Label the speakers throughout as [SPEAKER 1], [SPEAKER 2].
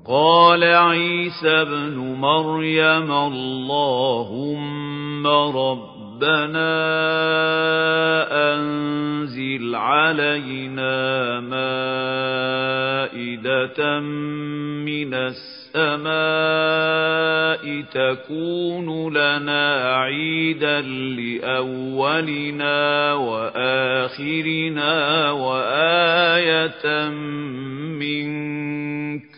[SPEAKER 1] قال عيسى ابن مريم اللهم ربنا أنزل علينا مائدة من السماء تكون لنا عيدا لأولنا وآخرنا وآية منك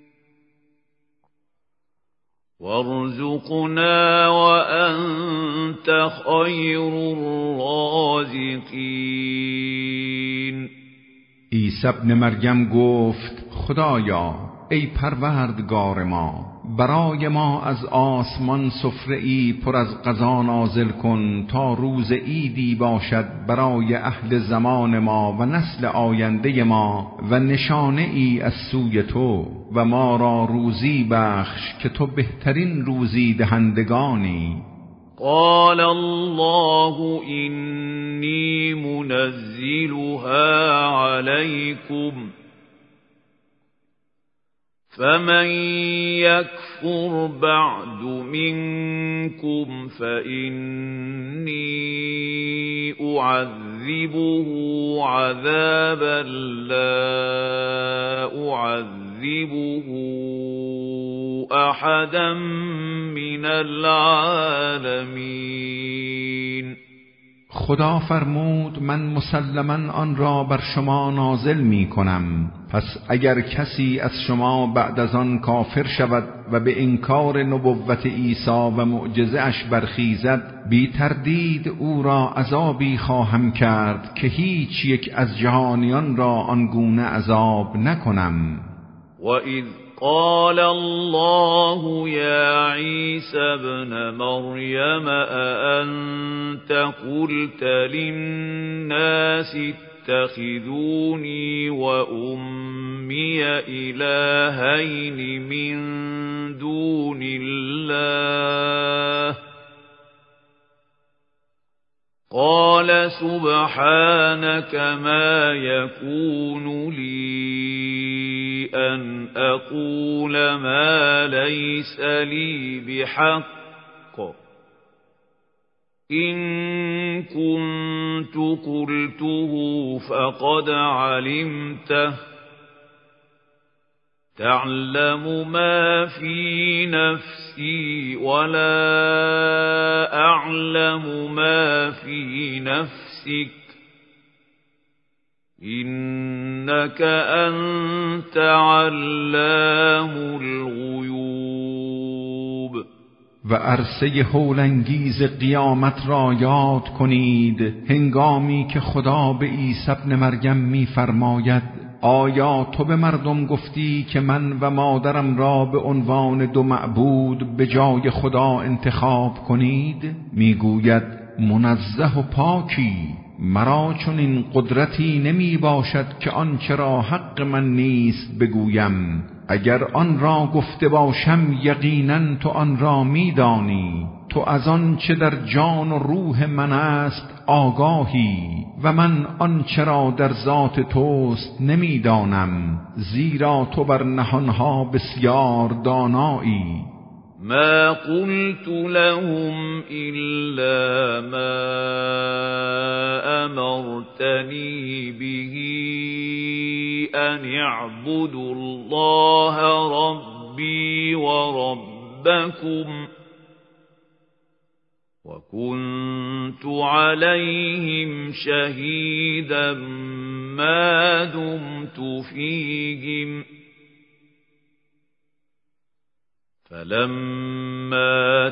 [SPEAKER 1] وارزقنا وأنت خير الرازقين.
[SPEAKER 2] عیسی ابن مریم گفت خدایا ای پروردگار ما، برای ما از آسمان سفره‌ای پر از غذا نازل کن تا روز عیدی باشد برای اهل زمان ما و نسل آینده ما و نشانه ای از سوی تو، و ما را روزی بخش که تو بهترین روزی دهندگانی.
[SPEAKER 1] قال الله إني منزلها عليكم فمن يكفر بعد منكم فإني أعذبه عذابا لا أعذبه أحدا من العالمين.
[SPEAKER 2] خدا فرمود من مسلماً آن را بر شما نازل می کنم، پس اگر کسی از شما بعد از آن کافر شود و به انکار نبوت عیسی و معجزه اش برخیزد، بی تردید او را عذابی خواهم کرد که هیچ یک از جهانیان را آنگونه عذاب نکنم.
[SPEAKER 1] وَإِذْ قال الله يا عيسى ابن مريم أأنت قلت للناس اتخذوني وأمي إلهين من دون الله قال سبحانك ما يكون لي أن أقول ما ليس لي بحق إن كنت قلته فقد علمته تعلم ما في نفسي ولا أعلم ما في نفسك إنك أنت علام الغیوب.
[SPEAKER 2] و عرصه هولانگیز قیامت را یاد کنید هنگامی که خدا به عیسی ابن مریم می فرماید آیا تو به مردم گفتی که من و مادرم را به عنوان دو معبود به جای خدا انتخاب کنید؟ میگوید منزه و پاکی، مرا چون این قدرتی نمی باشد که آنچه را حق من نیست بگویم. اگر آن را گفته باشم یقینا تو آن را می دانی. تو از آن چه در جان و روح من است آگاهی و من آنچه را در ذات توست نمی دانم، زیرا تو بر نهانها بسیار دانایی.
[SPEAKER 1] ما قلت لهم إلا ما أمرتني به أن اعبدوا الله ربي وربكم وكنت عليهم شهيدا ما دمت فيهم فلما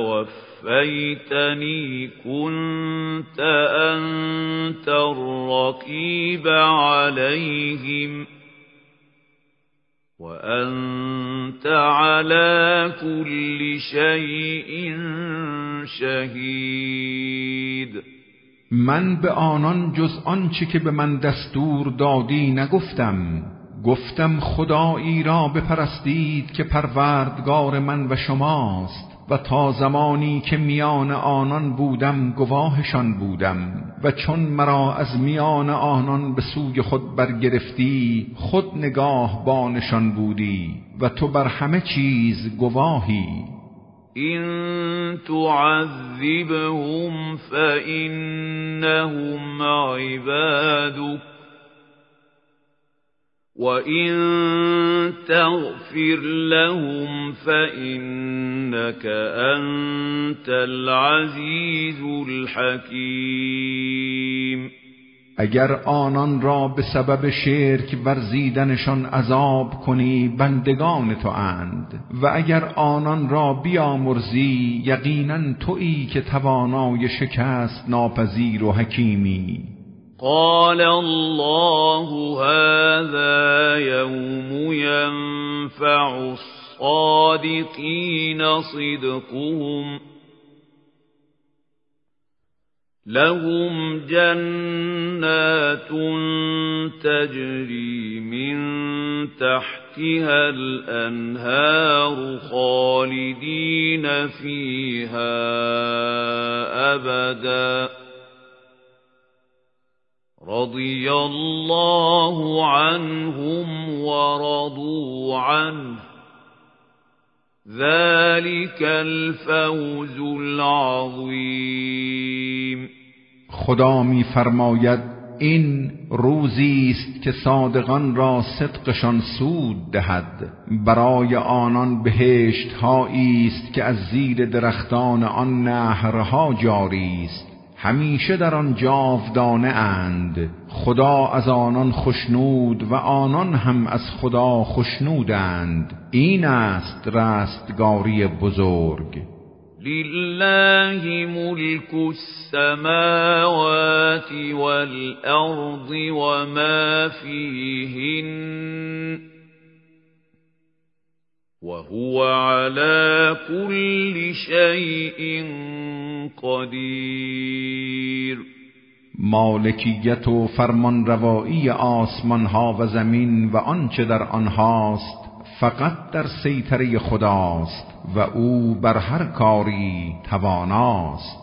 [SPEAKER 1] توفيتني كنت أنت الرقيب عليهم وأنت على كل شيء شهید.
[SPEAKER 2] من به آنان جز آنچه که به من دستور دادی نگفتم. گفتم خدایی را بپرستید که پروردگار من و شماست و تا زمانی که میان آنان بودم گواهشان بودم و چون مرا از میان آنان به سوی خود برگرفتی خود نگاه بانشان بودی و تو بر همه چیز گواهی.
[SPEAKER 1] إن تعذبهم فإنهم عبادك وإن تغفر لهم فإنك أنت العزيز الحكيم.
[SPEAKER 2] اگر آنان را به سبب شرک ورزیدنشان عذاب کنی بندگان تو اند و اگر آنان را بیامرزی یقینا تویی که توانای شکست ناپذیر و حکیمی.
[SPEAKER 1] قال الله هذا يوم ينفع الصادقين صدقهم لهم جنات تجري من تحتها الأنهار خالدين فيها أبدا رضي الله عنهم ورضوا عنه ذلك الفوز العظیم.
[SPEAKER 2] خدا می فرماید این روزی است که صادقان را صدقشان سود دهد. برای آنان بهشت هایی است که از زیر درختان آن نهرها جاری است، همیشه در آن جاودانه اند. خدا از آنان خوشنود و آنان هم از خدا خوشنودند. این است رستگاری بزرگ.
[SPEAKER 1] لله ملك السماوات والأرض وما فيهن وهو على كل شيء قدیر.
[SPEAKER 2] مالکیت و فرمان روایی آسمان ها و زمین و آنچه در آنهاست فقط در سیطره خداست و او بر هر کاری تواناست.